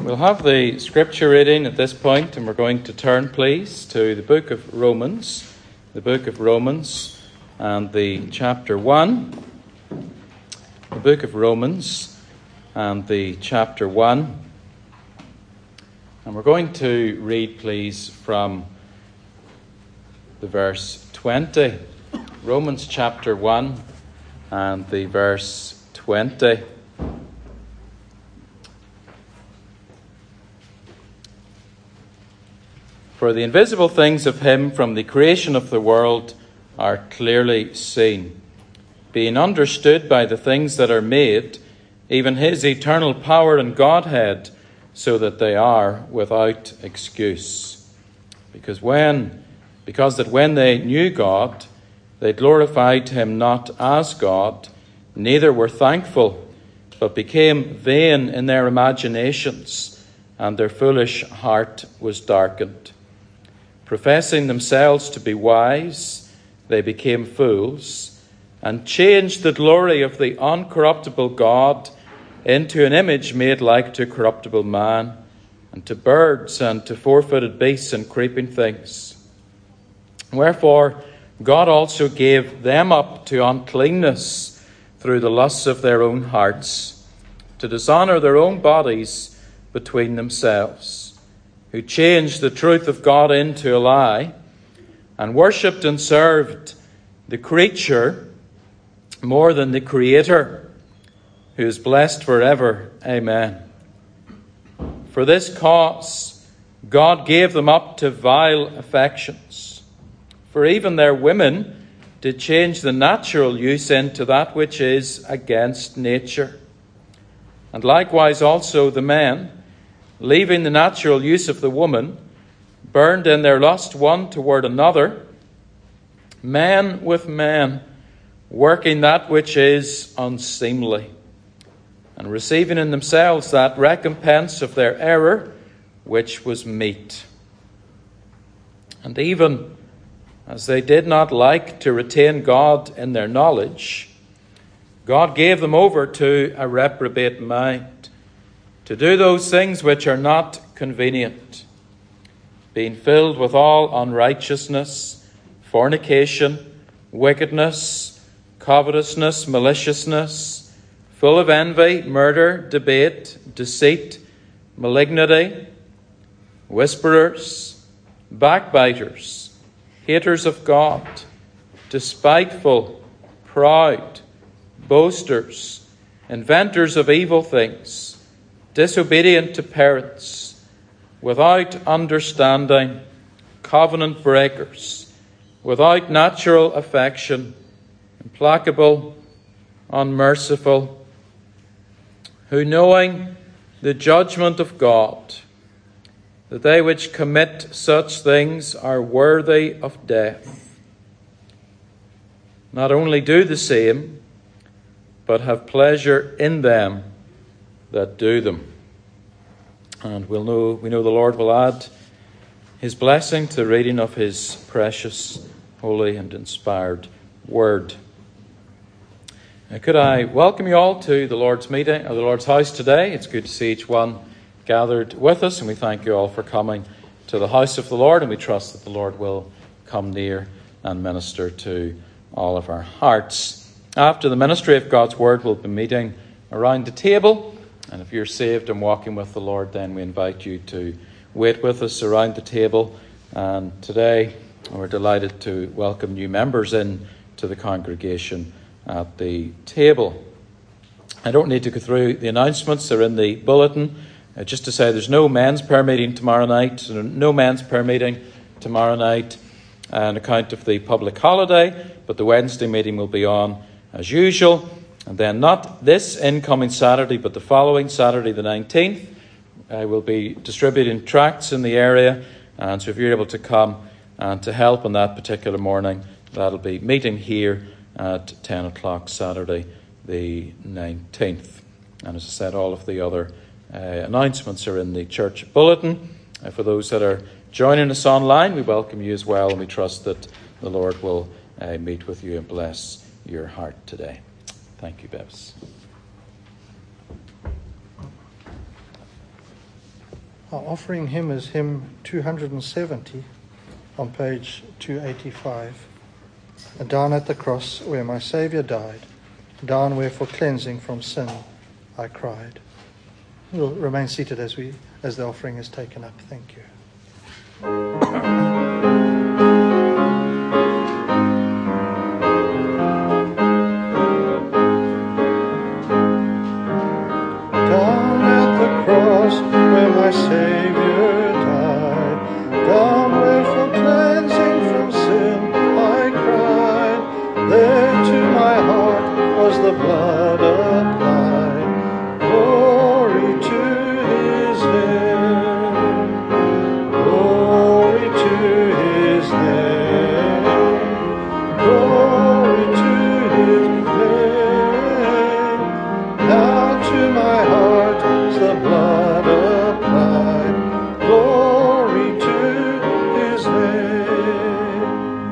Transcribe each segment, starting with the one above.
We'll have the scripture reading at this point, and we're going to turn, please, to the book of Romans. The book of Romans and the chapter 1. The book of Romans and the chapter 1. And we're going to read, please, from the verse 20. Romans chapter 1 and the verse 20. For the invisible things of him from the creation of the world are clearly seen, being understood by the things that are made, even his eternal power and Godhead, so that they are without excuse. Because that when they knew God, they glorified him not as God, neither were thankful, but became vain in their imaginations, and their foolish heart was darkened. Professing themselves to be wise, they became fools, and changed the glory of the uncorruptible God into an image made like to corruptible man, and to birds, and to four-footed beasts, and creeping things. Wherefore God also gave them up to uncleanness through the lusts of their own hearts, to dishonour their own bodies between themselves, who changed the truth of God into a lie, and worshipped and served the creature more than the Creator, who is blessed forever. Amen. For this cause God gave them up to vile affections. For even their women did change the natural use into that which is against nature. And likewise also the men, leaving the natural use of the woman, burned in their lust one toward another, men with men, working that which is unseemly, and receiving in themselves that recompense of their error which was meet. And even as they did not like to retain God in their knowledge, God gave them over to a reprobate mind, to do those things which are not convenient, being filled with all unrighteousness, fornication, wickedness, covetousness, maliciousness, full of envy, murder, debate, deceit, malignity, whisperers, backbiters, haters of God, despiteful, proud, boasters, inventors of evil things, disobedient to parents, without understanding, covenant breakers, without natural affection, implacable, unmerciful, who knowing the judgment of God, that they which commit such things are worthy of death, not only do the same, but have pleasure in them that do them. And we know the Lord will add his blessing to the reading of his precious, holy and inspired word. Now, could I welcome you all to the Lord's meeting, or the Lord's house today. It's good to see each one gathered with us, and we thank you all for coming to the house of the Lord, and we trust that the Lord will come near and minister to all of our hearts. After the ministry of God's word, we'll be meeting around the table. And if you're saved and walking with the Lord, then we invite you to wait with us around the table. And today we're delighted to welcome new members in to the congregation at the table. I don't need to go through the announcements. They're in the bulletin. Just to say there's no men's prayer meeting tomorrow night. No men's prayer meeting tomorrow night on account of the public holiday. But the Wednesday meeting will be on as usual. And then not this incoming Saturday, but the following Saturday, the 19th, I will be distributing tracts in the area. And so if you're able to come and to help on that particular morning, that'll be meeting here at 10 o'clock Saturday, the 19th. And as I said, all of the other announcements are in the church bulletin. For those that are joining us online, we welcome you as well, and we trust that the Lord will meet with you and bless your heart today. Thank you, Bebs. Our offering hymn is hymn 270 on page 285. Down at the cross where my Saviour died, down where for cleansing from sin I cried. We'll remain seated as the offering is taken up. Thank you. Down at the cross where my Saviour died, down where for cleansing from sin I cried, there to my heart was the blood applied. Glory to his name, glory to his name, glory to his name. Now to my heart is the blood applied. Glory to his name.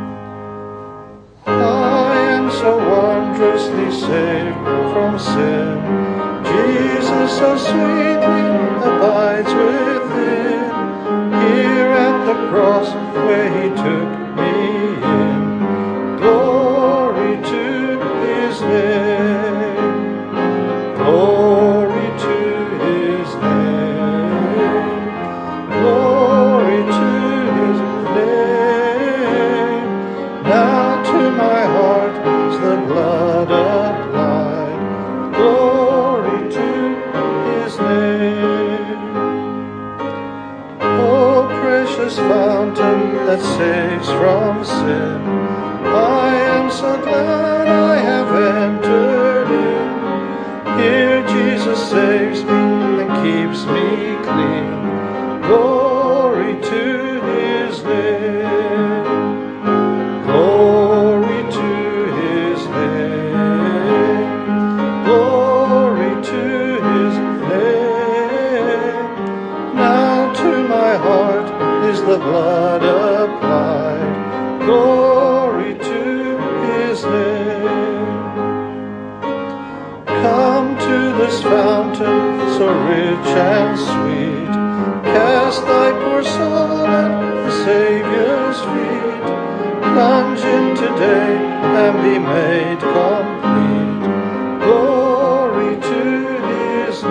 I am so wondrously saved from sin. Jesus so sweetly abides within. Here at the cross where he took me in. Glory to his name. Glory to his name. Glory to his name. Now to my heart is the blood applied. Glory to his name. Oh, precious fountain that saves from sin, I am so glad I have entered in. Here Jesus saves me and keeps me clean. Glory to his name. Glory to his name. Glory to his name. Now to my heart is the blood applied. Glory to his name. Come to this fountain so rich and sweet. Cast thy poor soul at the Saviour's feet. Plunge in today and be made complete. Glory to his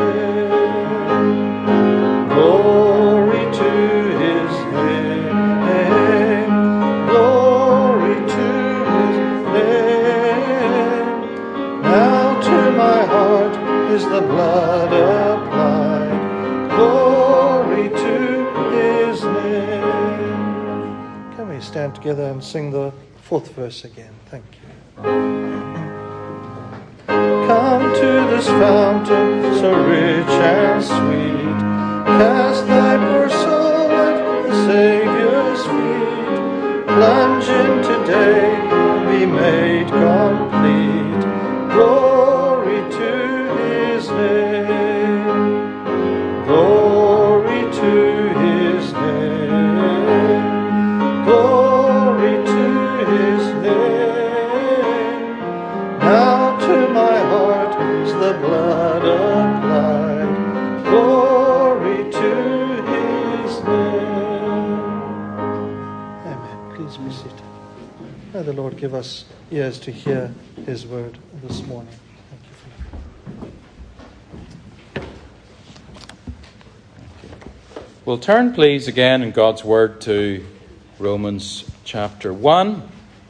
name. Glory to his name. Glory to his name. Now to my heart is the blood applied. Glory to his name. Can we stand together and sing the fourth verse again? Thank you. Come to this fountain so rich and sweet. Cast thy poor soul at the Saviour's feet. Plunge in today and be made complete. Glory to his name. Glory to his name. Glory to his name. Now to my heart is the blood applied. Glory to his name. Amen. Please be seated. May the Lord give us ears to hear his word this morning. Thank you for We'll turn, please, again in God's Word to Romans chapter 1.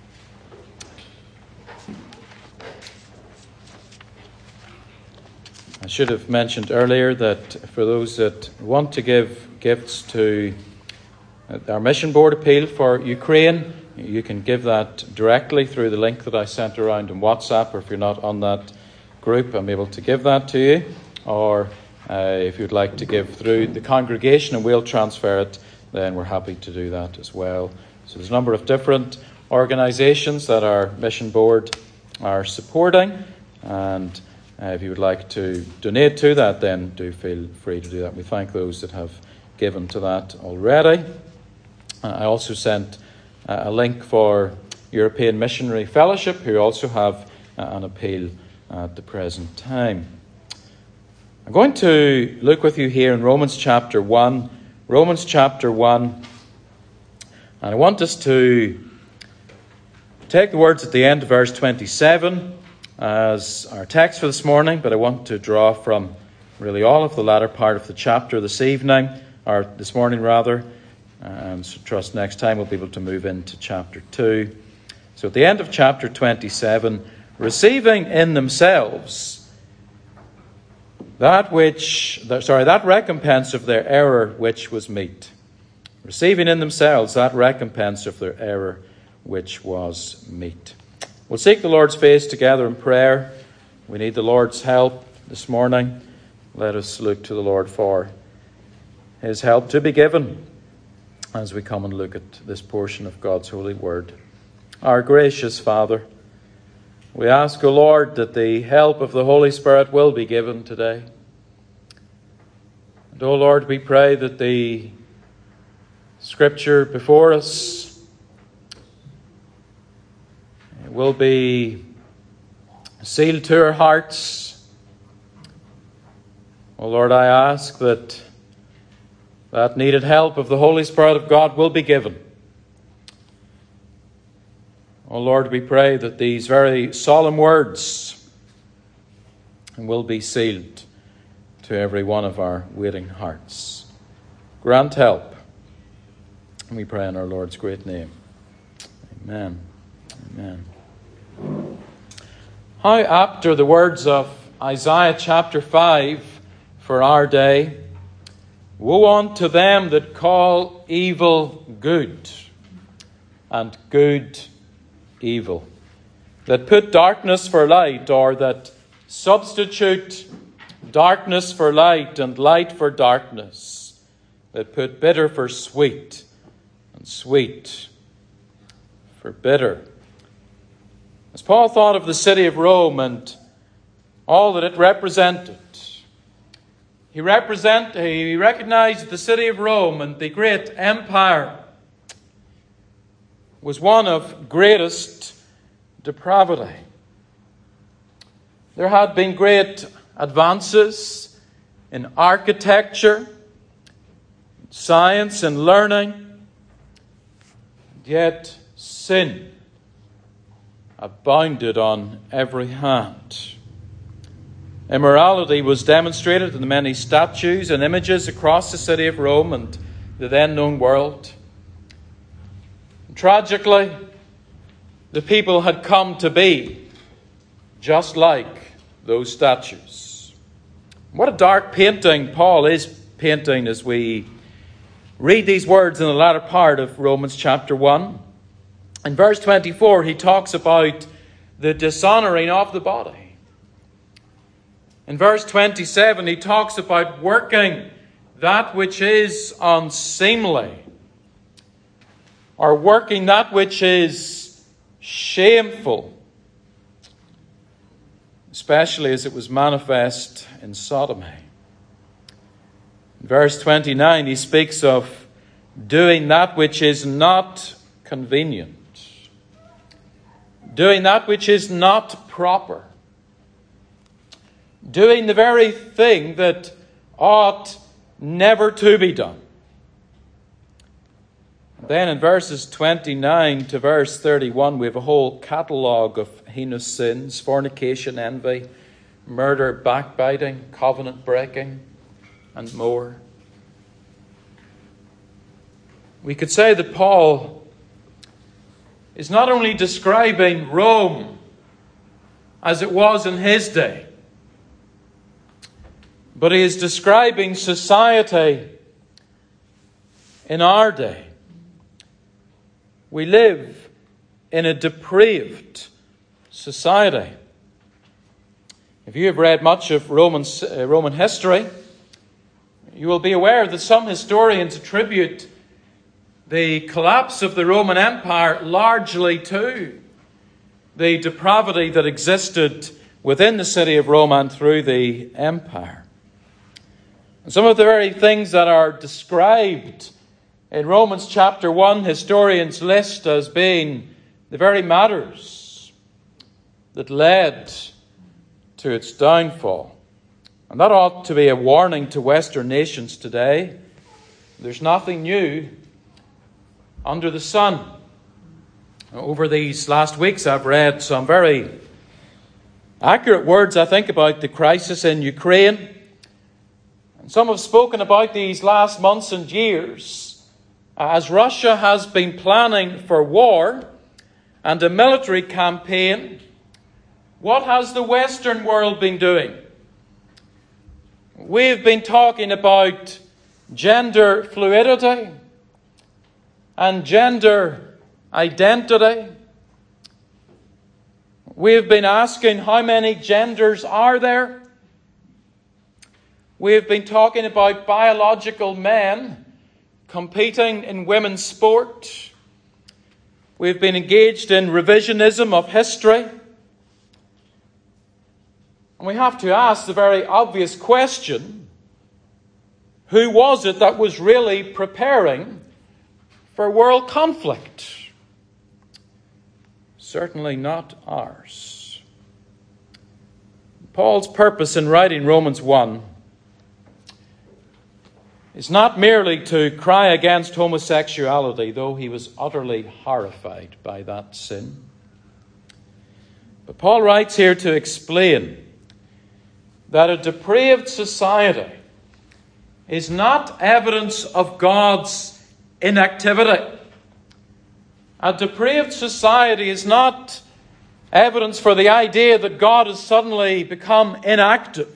I should have mentioned earlier that for those that want to give gifts to our mission board appeal for Ukraine, you can give that directly through the link that I sent around in WhatsApp, or if you're not on that group, I'm able to give that to you. Or if you'd like to give through the congregation and we'll transfer it, then we're happy to do that as well. So there's a number of different organisations that our mission board are supporting, and if you would like to donate to that, then do feel free to do that. We thank those that have given to that already. I also sent a link for European Missionary Fellowship, who also have an appeal at the present time. I'm going to look with you here in Romans chapter 1 Romans chapter 1. And I want us to take the words at the end of verse 27 as our text for this morning, but I want to draw from really all of the latter part of the chapter this evening, or this morning rather, and so trust next time we'll be able to move into chapter 2. So at the end of chapter 27, receiving in themselves that recompense of their error which was meet. Receiving in themselves that recompense of their error which was meet. We'll seek the Lord's face together in prayer. We need the Lord's help this morning. Let us look to the Lord for His help to be given as we come and look at this portion of God's holy word. Our gracious Father, we ask, O Lord, that the help of the Holy Spirit will be given today. And, O Lord, we pray that the Scripture before us will be sealed to our hearts. O Lord, I ask that needed help of the Holy Spirit of God will be given. O Lord, we pray that these very solemn words will be sealed to every one of our waiting hearts. Grant help. And we pray in our Lord's great name. Amen. Amen. How apt are the words of Isaiah chapter 5 for our day. Woe unto them that call evil good, and good evil, that put darkness for light, or that substitute darkness for light and light for darkness, that put bitter for sweet and sweet for bitter. As Paul thought of the city of Rome and all that it represented, he recognized the city of Rome and the great empire was one of greatest depravity. There had been great advances in architecture, science, and learning, yet sin abounded on every hand. Immorality was demonstrated in the many statues and images across the city of Rome and the then known world. Tragically, the people had come to be just like those statues. What a dark painting Paul is painting as we read these words in the latter part of Romans chapter 1. In verse 24, he talks about the dishonoring of the body. In verse 27, he talks about working that which is unseemly, or working that which is shameful, especially as it was manifest in sodomy. In verse 29, he speaks of doing that which is not convenient, doing that which is not proper, doing the very thing that ought never to be done. Then in verses 29 to verse 31, we have a whole catalogue of heinous sins: fornication, envy, murder, backbiting, covenant breaking, and more. We could say that Paul is not only describing Rome as it was in his day, but he is describing society in our day. We live in a depraved society. If you have read much of Roman history, you will be aware that some historians attribute the collapse of the Roman Empire largely to the depravity that existed within the city of Rome and through the empire. And some of the very things that are described in Romans chapter 1, historians list as being the very matters that led to its downfall. And that ought to be a warning to Western nations today. There's nothing new under the sun. Over these last weeks, I've read some very accurate words, I think, about the crisis in Ukraine. And some have spoken about these last months and years as Russia has been planning for war and a military campaign. What has the Western world been doing? We've been talking about gender fluidity and gender identity. We've been asking how many genders are there. We've been talking about biological men competing in women's sport. We've been engaged in revisionism of history. And we have to ask the very obvious question: who was it that was really preparing for world conflict? Certainly not ours. Paul's purpose in writing Romans 1 is not merely to cry against homosexuality, though he was utterly horrified by that sin. But Paul writes here to explain that a depraved society is not evidence of God's inactivity. A depraved society is not evidence for the idea that God has suddenly become inactive.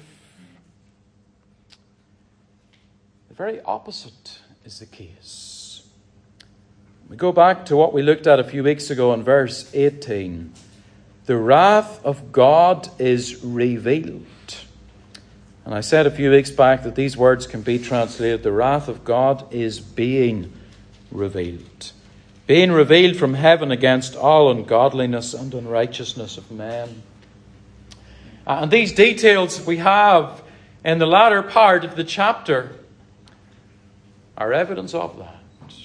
The very opposite is the case. We go back to what we looked at a few weeks ago in verse 18. The wrath of God is revealed. And I said a few weeks back that these words can be translated: the wrath of God is being revealed. Being revealed from heaven against all ungodliness and unrighteousness of men. And these details we have in the latter part of the chapter are evidence of that.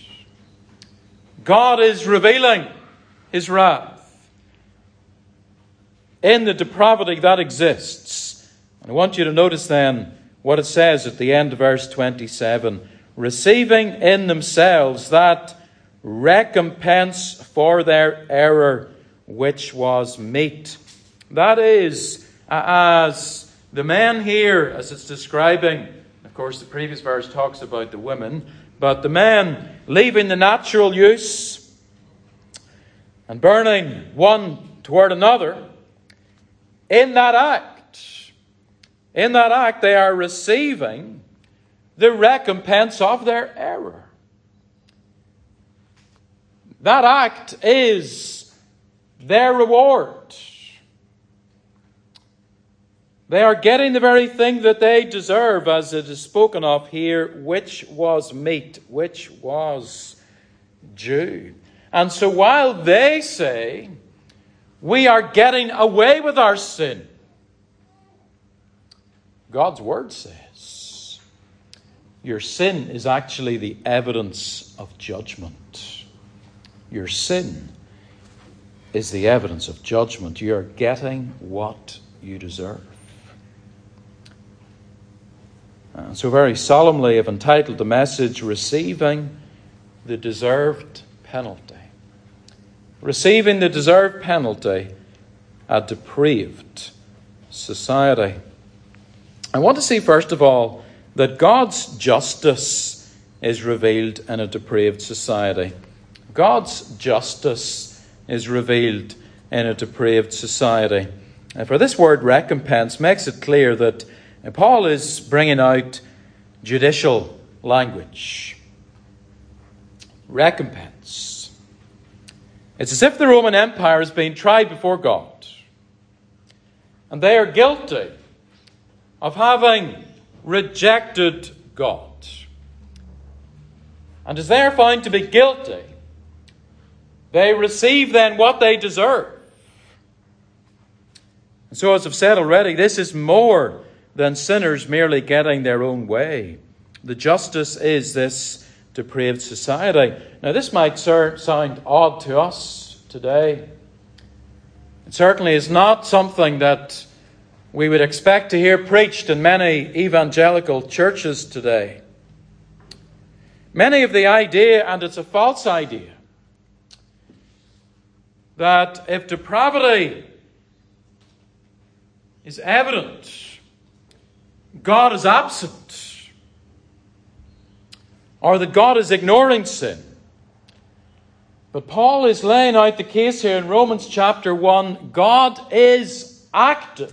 God is revealing his wrath in the depravity that exists. And I want you to notice then what it says at the end of verse 27. Receiving in themselves that recompense for their error which was meet. That is, as the men here, as it's describing, of course the previous verse talks about the women, but the men leaving the natural use and burning one toward another, in that act they are receiving the recompense of their error. That act is their reward. They are getting the very thing that they deserve, as it is spoken of here, which was meet, which was due. And so while they say, we are getting away with our sin, God's word says, your sin is actually the evidence of judgment. Your sin is the evidence of judgment. You are getting what you deserve. And so very solemnly I've entitled the message, Receiving the Deserved Penalty. Receiving the deserved penalty, a depraved society. I want to see first of all that God's justice is revealed in a depraved society. God's justice is revealed in a depraved society. And for this word recompense makes it clear that Paul is bringing out judicial language. Recompense. It's as if the Roman Empire is being tried before God. And they are guilty of having rejected God. And as they are found to be guilty, they receive then what they deserve. And so, as I've said already, this is more than sinners merely getting their own way. The justice is this depraved society. Now, this might sound odd to us today. It certainly is not something that we would expect to hear preached in many evangelical churches today. Many of the idea, and it's a false idea, that if depravity is evident, God is absent, or that God is ignoring sin. But Paul is laying out the case here in Romans chapter 1. God is active.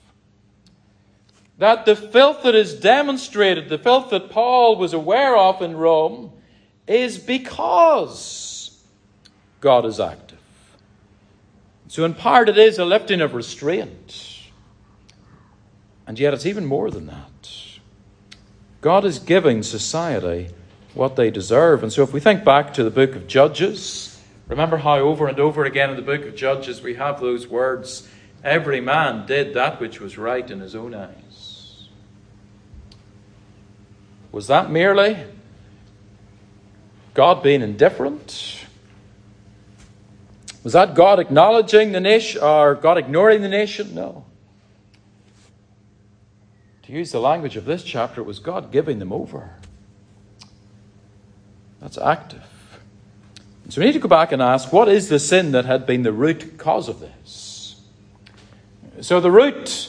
That the filth that is demonstrated, the filth that Paul was aware of in Rome, is because God is active. So in part it is a lifting of restraint. And yet it's even more than that. God is giving society what they deserve. And so if we think back to the book of Judges, remember how over and over again in the book of Judges we have those words, every man did that which was right in his own eyes. Was that merely God being indifferent? Was that God acknowledging the nation or God ignoring the nation? No. To use the language of this chapter, it was God giving them over. That's active. And so we need to go back and ask, what is the sin that had been the root cause of this? So the root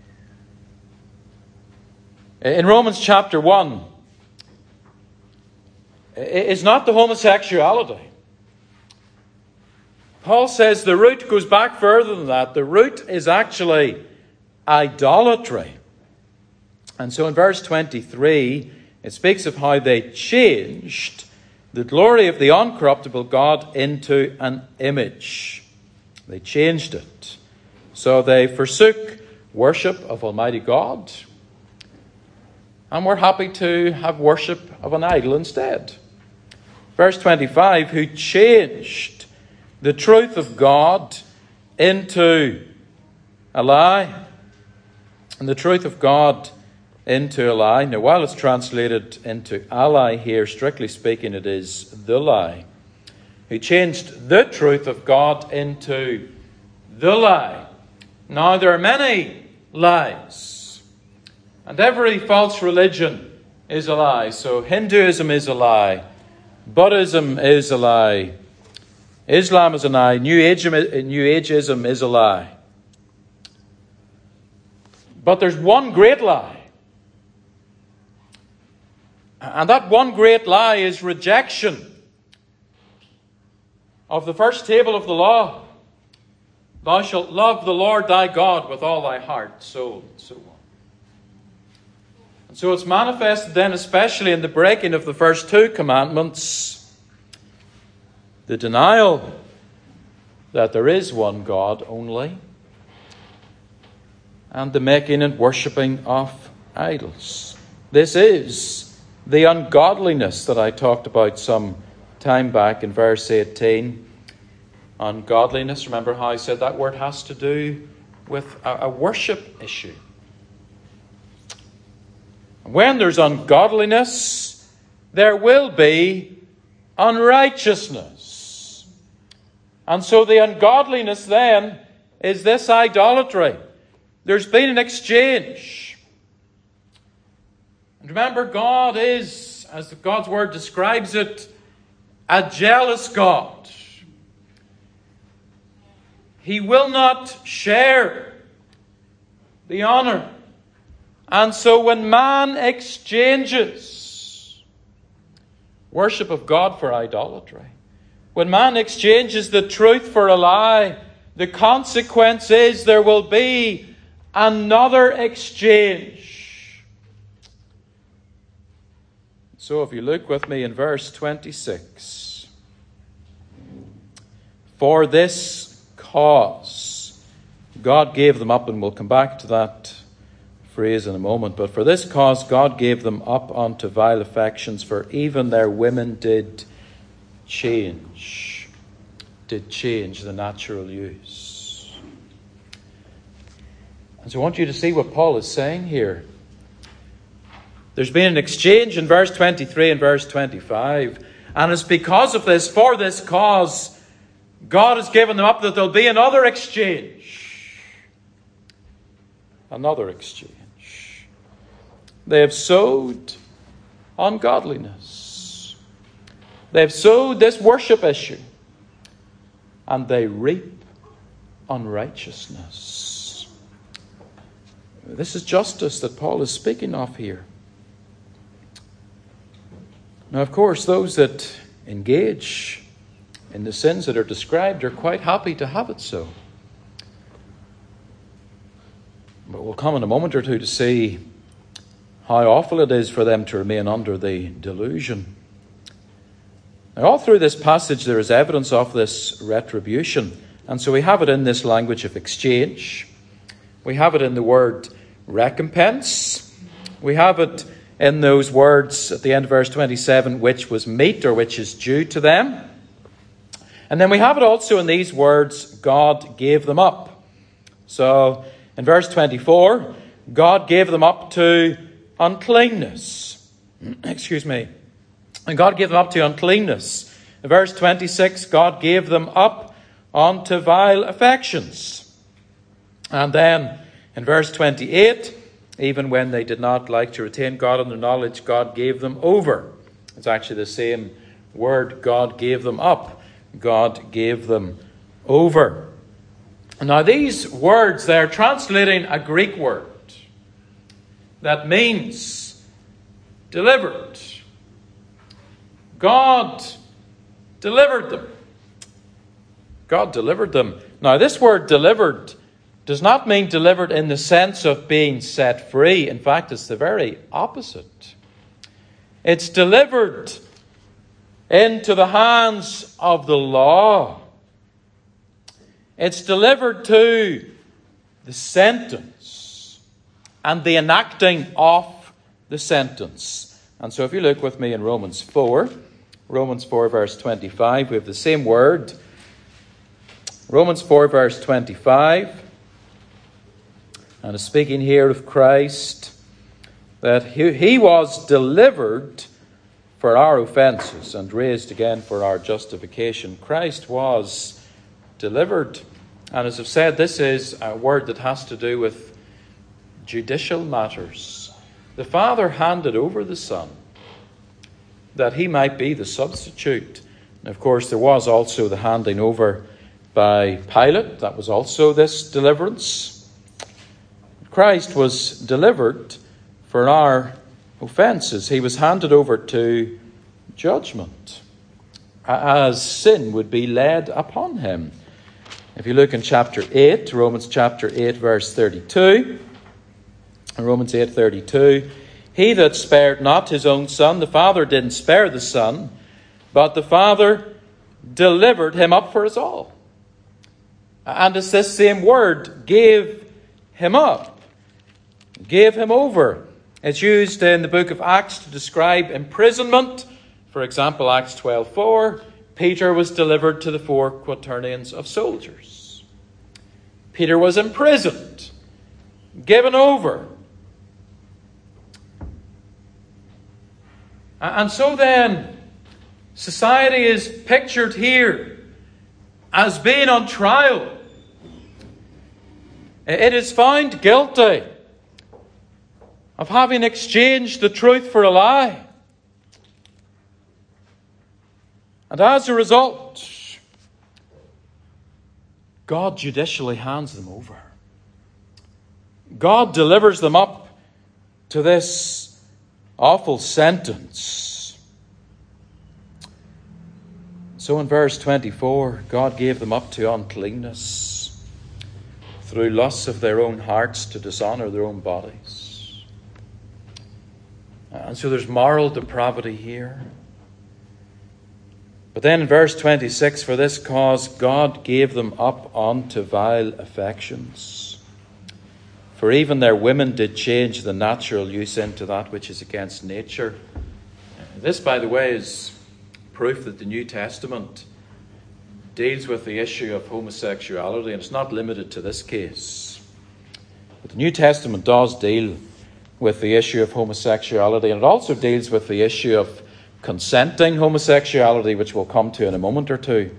in Romans chapter 1 is not the homosexuality. Paul says the root goes back further than that. The root is actually idolatry. And so in verse 23, it speaks of how they changed the glory of the uncorruptible God into an image. They changed it. So they forsook worship of Almighty God, and were happy to have worship of an idol instead. Verse 25, who changed the truth of God into a lie, and the truth of God into a lie. Now, while it's translated into a lie here, strictly speaking, it is the lie. Who changed the truth of God into the lie. Now, there are many lies, and every false religion is a lie. So Hinduism is a lie. Buddhism is a lie. Islam is a lie. New Ageism is a lie. But there's one great lie. And that one great lie is rejection of the first table of the law. Thou shalt love the Lord thy God with all thy heart, soul, and so on. And so it's manifested then, especially in the breaking of the first two commandments, the denial that there is one God only, and the making and worshipping of idols. This is the ungodliness that I talked about some time back in verse 18. Ungodliness, remember how I said that word has to do with a worship issue. When there's ungodliness, there will be unrighteousness. And so the ungodliness then is this idolatry. There's been an exchange. And remember, God is, as God's word describes it, a jealous God. He will not share the honor. And so when man exchanges worship of God for idolatry, when man exchanges the truth for a lie, the consequence is there will be another exchange. So if you look with me in verse 26. For this cause, God gave them up, and we'll come back to that phrase in a moment. But for this cause, God gave them up unto vile affections, for even their women did change the natural use. And so I want you to see what Paul is saying here. There's been an exchange in verse 23 and verse 25. And it's because of this, for this cause, God has given them up, that there'll be another exchange. Another exchange. They have sowed ungodliness. They've sowed this worship issue, and they reap unrighteousness. This is justice that Paul is speaking of here. Now, of course, those that engage in the sins that are described are quite happy to have it so. But we'll come in a moment or two to see how awful it is for them to remain under the delusion. Now, all through this passage there is evidence of this retribution. And so we have it in this language of exchange. We have it in the word recompense. We have it in those words at the end of verse 27, which was meet, or which is due to them. And then we have it also in these words, God gave them up. So in verse 24, God gave them up to uncleanness. Excuse me. And God gave them up to uncleanness. In verse 26, God gave them up unto vile affections. And then in verse 28, even when they did not like to retain God in their knowledge, God gave them over. It's actually the same word. God gave them up. God gave them over. Now these words, they're translating a Greek word that means delivered. God delivered them. God delivered them. Now this word delivered does not mean delivered in the sense of being set free. In fact, it's the very opposite. It's delivered into the hands of the law. It's delivered to the sentence and the enacting of the sentence. And so if you look with me in Romans 4 verse 25, we have the same word. Romans 4 verse 25. And is speaking here of Christ, that he was delivered for our offences and raised again for our justification. Christ was delivered. And as I've said, this is a word that has to do with judicial matters. The Father handed over the Son that he might be the substitute. And of course, there was also the handing over by Pilate. That was also this deliverance. Christ was delivered for our offences. He was handed over to judgment as sin would be laid upon him. If you look in chapter 8, Romans chapter 8 verse 32, Romans 8:32, he that spared not his own Son, the Father didn't spare the Son, but the Father delivered him up for us all. And it's this same word, gave him up. Gave him over. It's used in the book of Acts to describe imprisonment. For example, Acts 12:4, Peter was delivered to the 4 quaternions of soldiers. Peter was imprisoned, given over. And so then, society is pictured here as being on trial. It is found guilty of having exchanged the truth for a lie. And as a result, God judicially hands them over. God delivers them up to this awful sentence. So in verse 24, God gave them up to uncleanness through lusts of their own hearts to dishonor their own bodies. And so there's moral depravity here. But then in verse 26, for this cause God gave them up unto vile affections. For even their women did change the natural use into that which is against nature. This, by the way, is proof that the New Testament deals with the issue of homosexuality, and it's not limited to this case. But the New Testament does deal with the issue of homosexuality, and it also deals with the issue of consenting homosexuality, which we'll come to in a moment or two.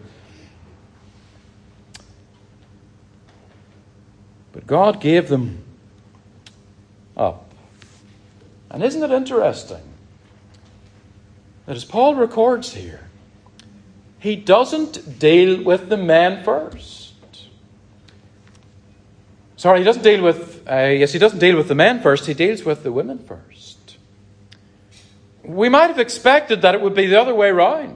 But God gave them up. And isn't it interesting that as Paul records here, he doesn't deal with the men first. Sorry, he doesn't deal with, he doesn't deal with the men first, he deals with the women first. We might have expected that it would be the other way around.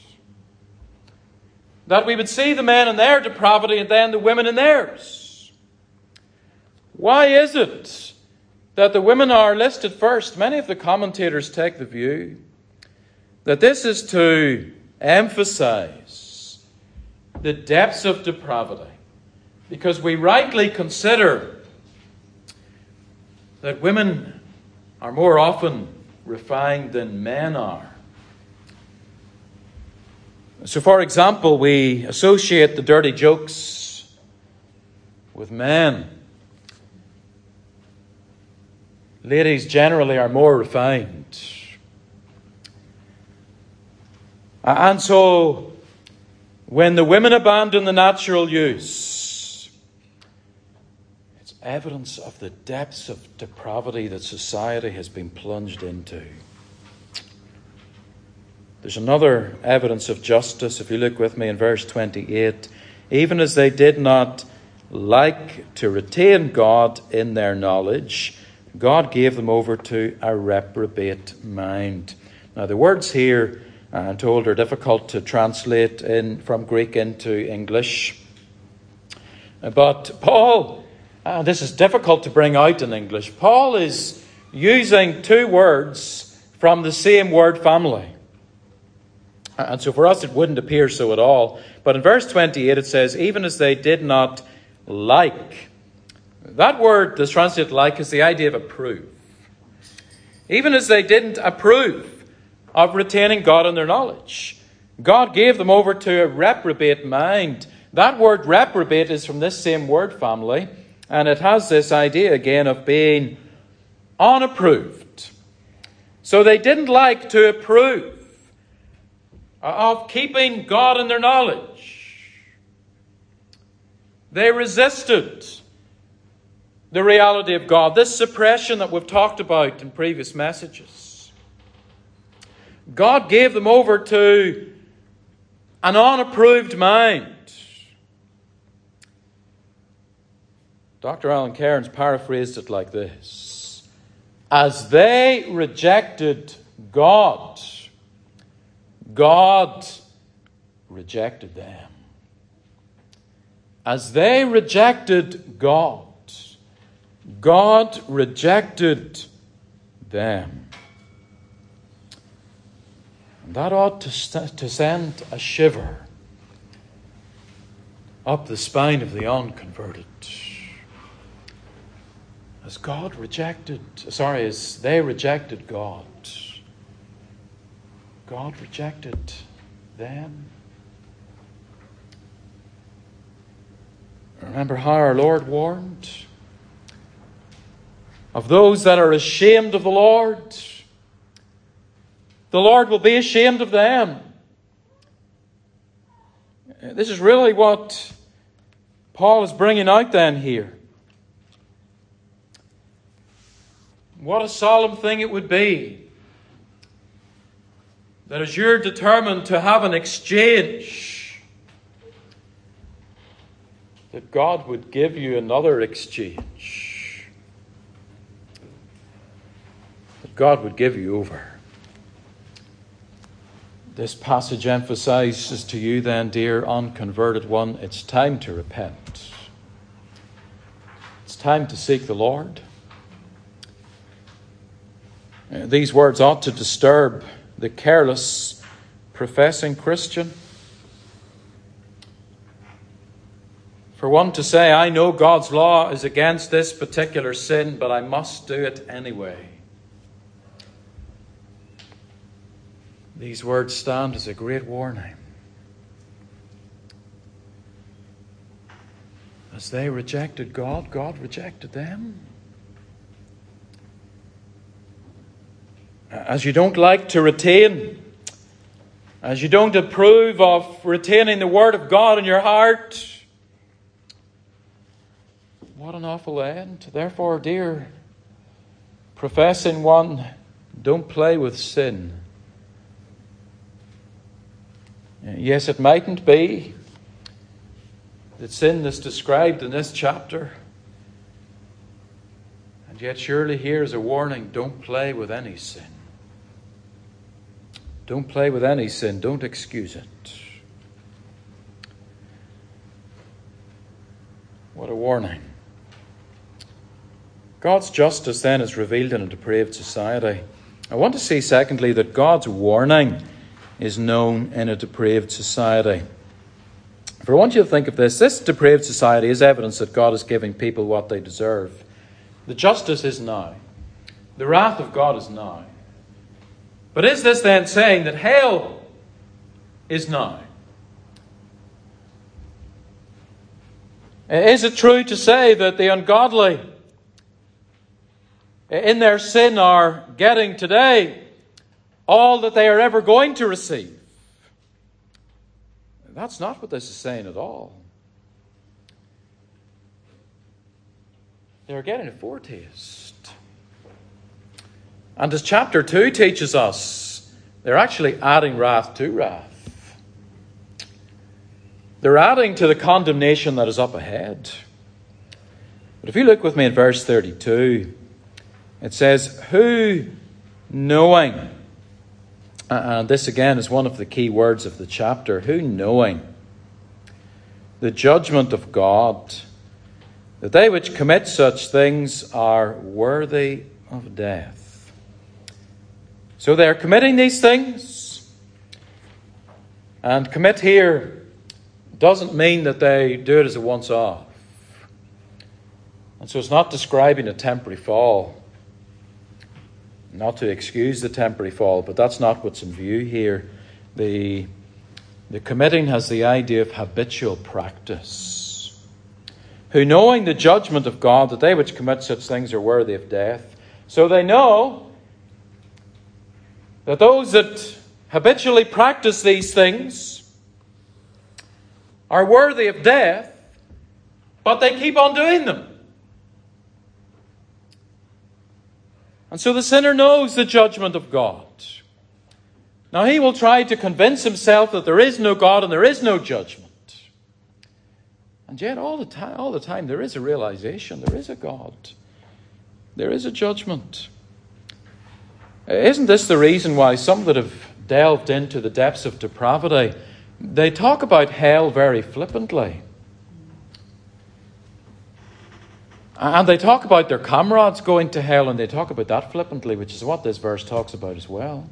That we would see the men in their depravity and then the women in theirs. Why is it that the women are listed first? Many of the commentators take the view that this is to emphasize the depths of depravity, because we rightly consider that women are more often refined than men are. So, for example, we associate the dirty jokes with men. Ladies generally are more refined. And so, when the women abandon the natural use, it's evidence of the depths of depravity that society has been plunged into. There's another evidence of justice. If you look with me in verse 28, even as they did not like to retain God in their knowledge, God gave them over to a reprobate mind. Now, the words here, I'm told, are difficult to translate from Greek into English. But Paul, this is difficult to bring out in English. Paul is using two words from the same word family. And so for us it wouldn't appear so at all. But in verse 28 it says, even as they did not like. That word that's translated like is the idea of approve. Even as they didn't approve of retaining God in their knowledge, God gave them over to a reprobate mind. That word reprobate is from this same word family, and it has this idea again of being unapproved. So they didn't like to approve of keeping God in their knowledge. They resisted the reality of God. This suppression that we've talked about in previous messages. God gave them over to an unapproved mind. Dr. Alan Cairns paraphrased it like this: as they rejected God, God rejected them. As they rejected God, God rejected them. And that ought to send a shiver up the spine of the unconverted. As they rejected God, God rejected them. Remember how our Lord warned of those that are ashamed of the Lord will be ashamed of them. This is really what Paul is bringing out then here. What a solemn thing it would be that as you're determined to have an exchange, that God would give you another exchange. That God would give you over. This passage emphasizes to you then, dear unconverted one, it's time to repent. It's time to seek the Lord. These words ought to disturb the careless, professing Christian. For one to say, I know God's law is against this particular sin, but I must do it anyway. These words stand as a great warning. As they rejected God, God rejected them. As you don't like to retain, as you don't approve of retaining the Word of God in your heart, what an awful end. Therefore, dear professing one, don't play with sin. Yes, it mightn't be that sin is described in this chapter. And yet surely here is a warning: don't play with any sin. Don't play with any sin. Don't excuse it. What a warning. God's justice then is revealed in a depraved society. I want to see, secondly, that God's warning is known in a depraved society. For I want you to think of this. This depraved society is evidence that God is giving people what they deserve. The justice is now. The wrath of God is now. But is this then saying that hell is now? Is it true to say that the ungodly in their sin are getting today all that they are ever going to receive? That's not what this is saying at all. They're getting a foretaste. And as chapter 2 teaches us, they're actually adding wrath to wrath. They're adding to the condemnation that is up ahead. But if you look with me in verse 32, it says, who knowing, and this again is one of the key words of the chapter, who knowing the judgment of God, that they which commit such things are worthy of death. So they are committing these things, and commit here doesn't mean that they do it as a once-off. And so it's not describing a temporary fall. Not to excuse the temporary fall, but that's not what's in view here. The committing has the idea of habitual practice. Who knowing the judgment of God, that they which commit such things are worthy of death. So they know that those that habitually practice these things are worthy of death, but they keep on doing them. And so the sinner knows the judgment of God. Now he will try to convince himself that there is no God and there is no judgment. And yet all the time there is a realization, there is a God. There is a judgment. Isn't this the reason why some that have delved into the depths of depravity, they talk about hell very flippantly? And they talk about their comrades going to hell, and they talk about that flippantly, which is what this verse talks about as well.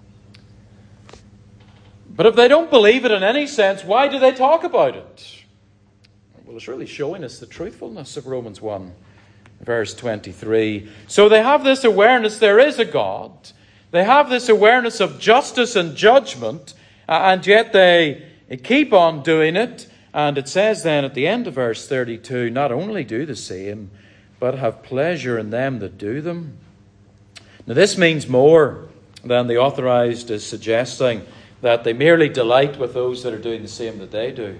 But if they don't believe it in any sense, why do they talk about it? Well, it's really showing us the truthfulness of Romans 1. Verse 23. So they have this awareness there is a God. They have this awareness of justice and judgment, and yet they keep on doing it. And it says then at the end of verse 32, not only do the same, but have pleasure in them that do them. Now this means more than the authorized is suggesting, that they merely delight with those that are doing the same that they do.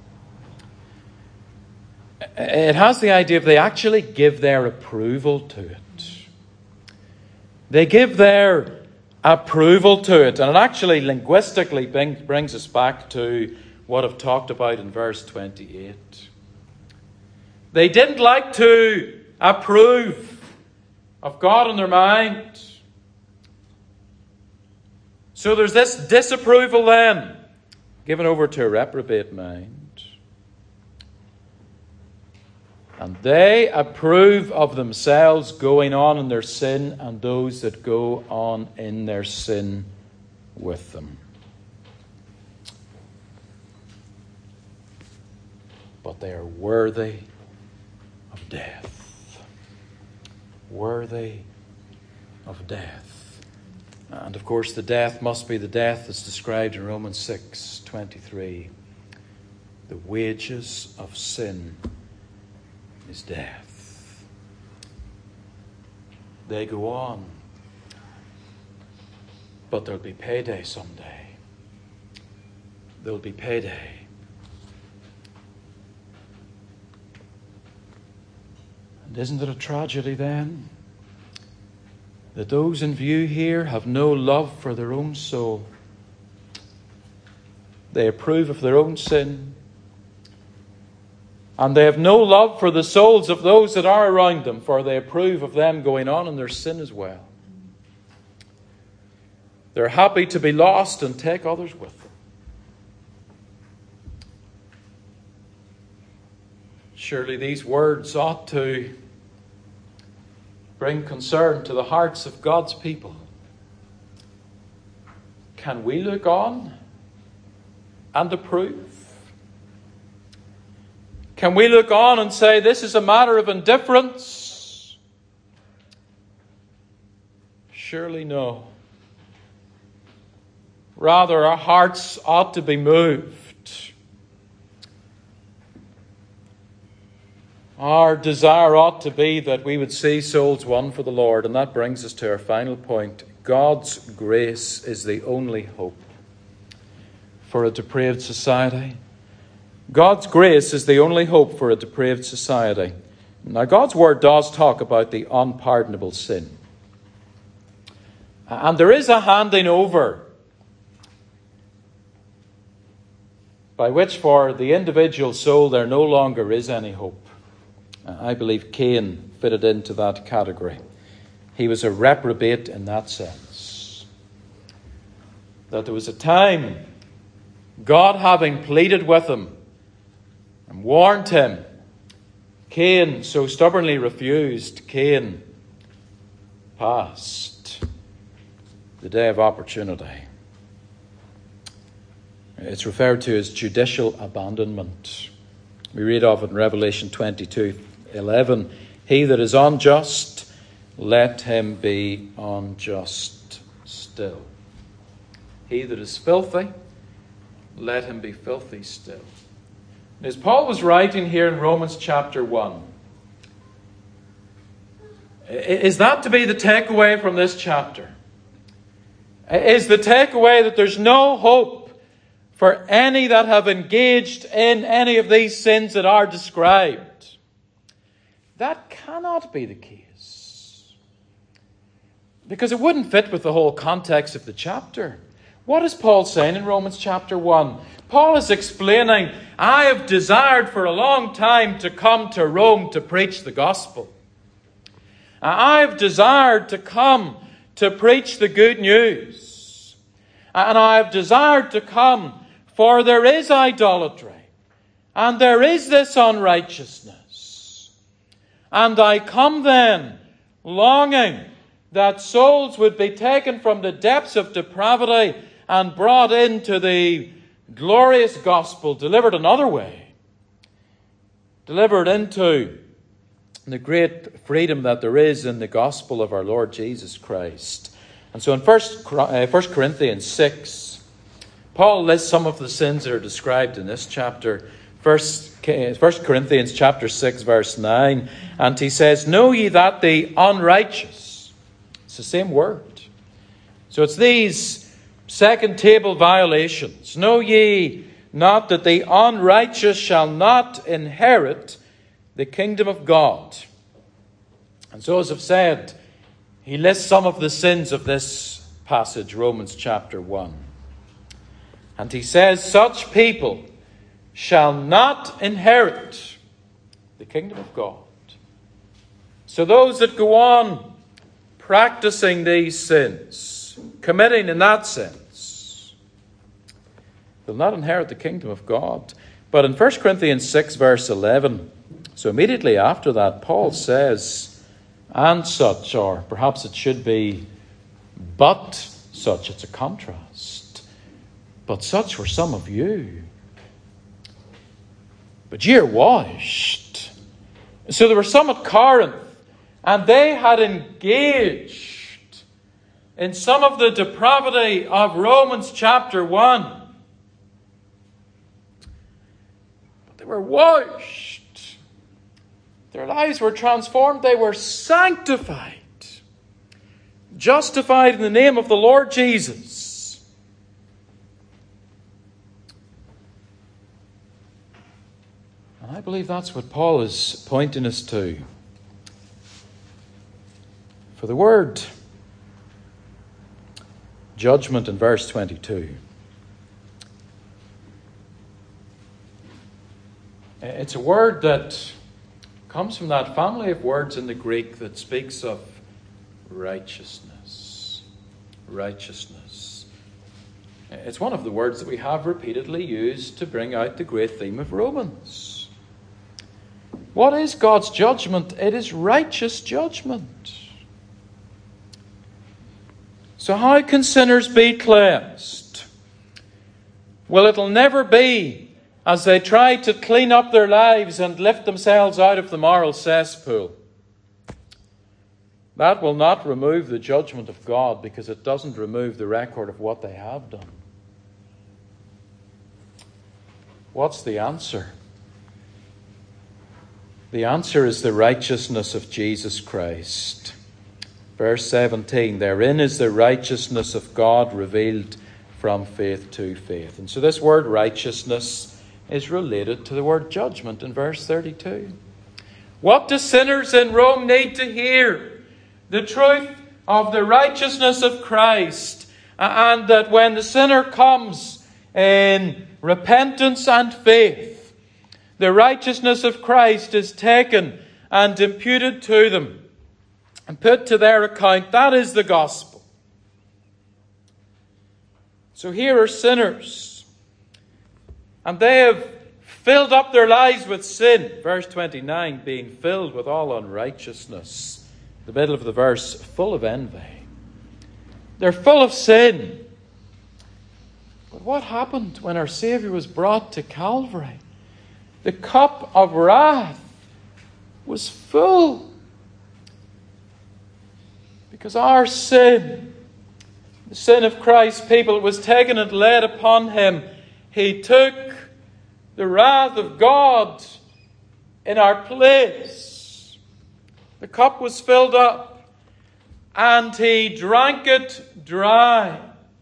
It has the idea of they actually give their approval to it. They give their approval to it. And it actually linguistically brings us back to what I've talked about in verse 28. They didn't like to approve of God in their mind. So there's this disapproval then, given over to a reprobate mind. And they approve of themselves going on in their sin and those that go on in their sin with them. But they are worthy of death. Worthy of death. And of course the death must be the death that's described in Romans 6:23. The wages of sin is death. They go on, but there'll be payday someday. There'll be payday. And isn't it a tragedy then that those in view here have no love for their own soul? They approve of their own sin. And they have no love for the souls of those that are around them, for they approve of them going on in their sin as well. They're happy to be lost and take others with them. Surely these words ought to bring concern to the hearts of God's people. Can we look on and approve? Can we look on and say this is a matter of indifference? Surely no. Rather, our hearts ought to be moved. Our desire ought to be that we would see souls won for the Lord. And that brings us to our final point. God's grace is the only hope for a depraved society. God's grace is the only hope for a depraved society. Now, God's Word does talk about the unpardonable sin. And there is a handing over by which for the individual soul there no longer is any hope. I believe Cain fitted into that category. He was a reprobate in that sense. That there was a time, God having pleaded with him and warned him, Cain so stubbornly refused. Cain passed the day of opportunity. It's referred to as judicial abandonment. We read of it in Revelation 22:11. He that is unjust, let him be unjust still. He that is filthy, let him be filthy still. As Paul was writing here in Romans chapter 1, is that to be the takeaway from this chapter? Is the takeaway that there's no hope for any that have engaged in any of these sins that are described? That cannot be the case, because it wouldn't fit with the whole context of the chapter. What is Paul saying in Romans chapter 1? Paul is explaining, I have desired for a long time to come to Rome to preach the gospel. I have desired to come to preach the good news. And I have desired to come, for there is idolatry, and there is this unrighteousness. And I come then, longing that souls would be taken from the depths of depravity and brought into the glorious gospel, delivered another way, delivered into the great freedom that there is in the gospel of our Lord Jesus Christ. And so in 1 Corinthians 6, Paul lists some of the sins that are described in this chapter. 1 Corinthians chapter 6, verse 9. And he says, know ye that the unrighteous, it's the same word. So it's these second table violations. Know ye not that the unrighteous shall not inherit the kingdom of God? And so, as I've said, he lists some of the sins of this passage, Romans chapter 1. And he says, such people shall not inherit the kingdom of God. So those that go on practicing these sins, committing in that sense, will not inherit the kingdom of God. But in 1 Corinthians 6, verse 11, so immediately after that, Paul says, and such, or perhaps it should be, but such, it's a contrast. But such were some of you. But ye are washed. So there were some at Corinth, and they had engaged in some of the depravity of Romans chapter 1. But they were washed. Their lives were transformed. They were sanctified, justified in the name of the Lord Jesus. And I believe that's what Paul is pointing us to. For the word judgment in verse 22 It's a word that comes from that family of words in the Greek that speaks of righteousness. Righteousness. It's one of the words that we have repeatedly used to bring out the great theme of Romans. What is God's judgment? It is righteous judgment. So how can sinners be cleansed? Well, it'll never be as they try to clean up their lives and lift themselves out of the moral cesspool. That will not remove the judgment of God, because it doesn't remove the record of what they have done. What's the answer? The answer is the righteousness of Jesus Christ. Verse 17, therein is the righteousness of God revealed from faith to faith. And so this word righteousness is related to the word judgment in verse 32. What do sinners in Rome need to hear? The truth of the righteousness of Christ, and that when the sinner comes in repentance and faith, the righteousness of Christ is taken and imputed to them and put to their account. That is the gospel. So here are sinners, and they have filled up their lives with sin. Verse 29, being filled with all unrighteousness. The middle of the verse, full of envy. They're full of sin. But what happened when our Saviour was brought to Calvary? The cup of wrath was full. Because our sin, the sin of Christ's people, was taken and laid upon him. He took the wrath of God in our place. The cup was filled up, and he drank it dry.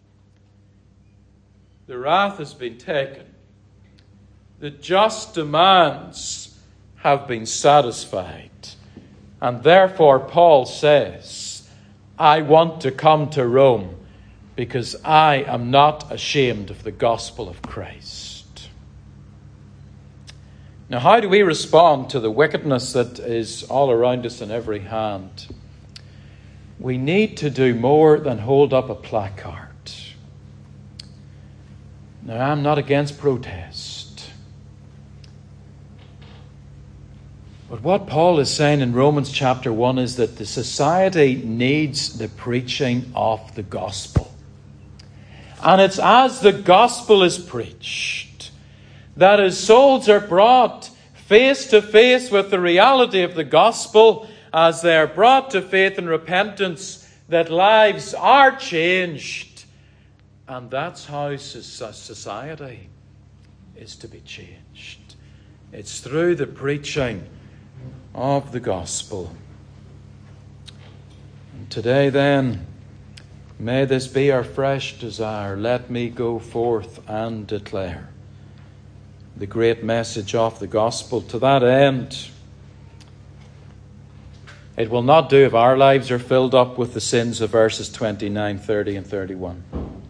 The wrath has been taken. The just demands have been satisfied. And therefore Paul says, I want to come to Rome because I am not ashamed of the gospel of Christ. Now, how do we respond to the wickedness that is all around us in every hand? We need to do more than hold up a placard. Now, I'm not against protest. But what Paul is saying in Romans chapter 1 is that the society needs the preaching of the gospel. And it's as the gospel is preached that as souls are brought face to face with the reality of the gospel, as they are brought to faith and repentance, that lives are changed. And that's how society is to be changed. It's through the preaching of the gospel. And today then, may this be our fresh desire. Let me go forth and declare the great message of the gospel. To that end, it will not do if our lives are filled up with the sins of verses 29, 30 and 31.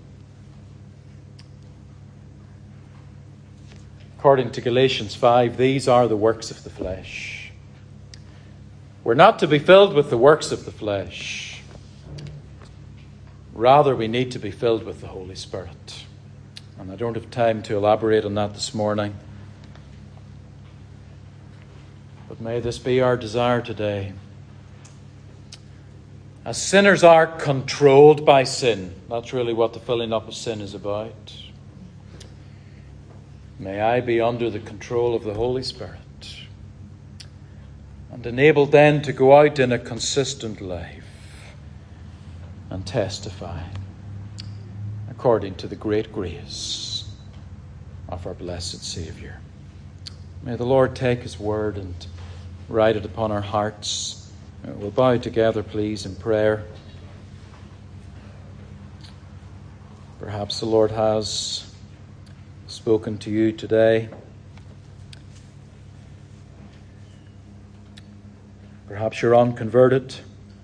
According to Galatians 5, these are the works of the flesh. We're not to be filled with the works of the flesh. Rather, we need to be filled with the Holy Spirit. And I don't have time to elaborate on that this morning. But may this be our desire today. As sinners are controlled by sin, that's really what the filling up of sin is about. May I be under the control of the Holy Spirit and enabled then to go out in a consistent life and testify according to the great grace of our blessed Saviour. May the Lord take his word and write it upon our hearts. We'll bow together, please, in prayer. Perhaps the Lord has spoken to you today. Perhaps you're unconverted.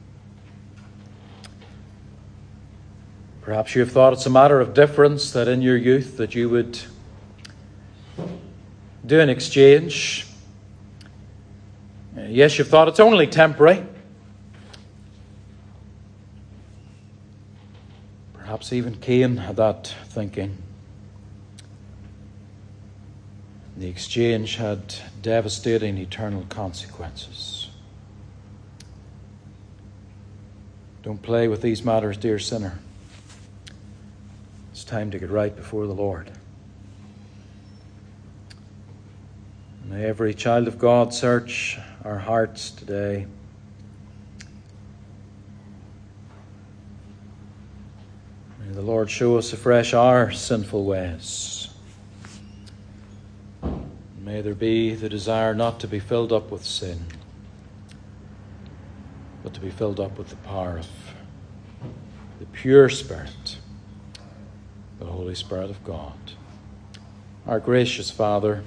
Perhaps you have thought it's a matter of difference that in your youth that you would do an exchange. Yes, you've thought it's only temporary. Perhaps even Cain had that thinking. The exchange had devastating eternal consequences. Don't play with these matters, dear sinner. It's time to get right before the Lord. May every child of God search our hearts today. May the Lord show us afresh our sinful ways. May there be the desire not to be filled up with sin, but to be filled up with the power of the pure Spirit, the Holy Spirit of God. Our gracious Father,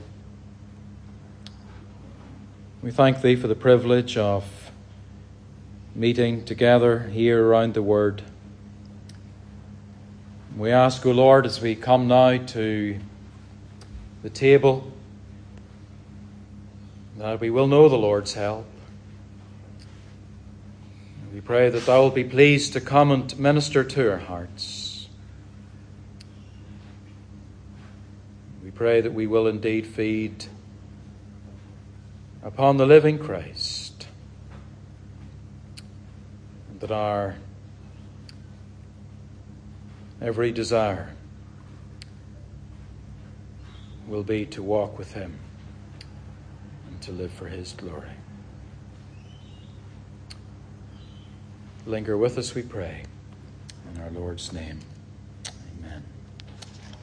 we thank Thee for the privilege of meeting together here around the Word. We ask, O Lord, as we come now to the table, that we will know the Lord's help. We pray that Thou wilt be pleased to come and minister to our hearts. We pray that we will indeed feed upon the living Christ, and that our every desire will be to walk with Him and to live for His glory. Linger with us, we pray, in our Lord's name.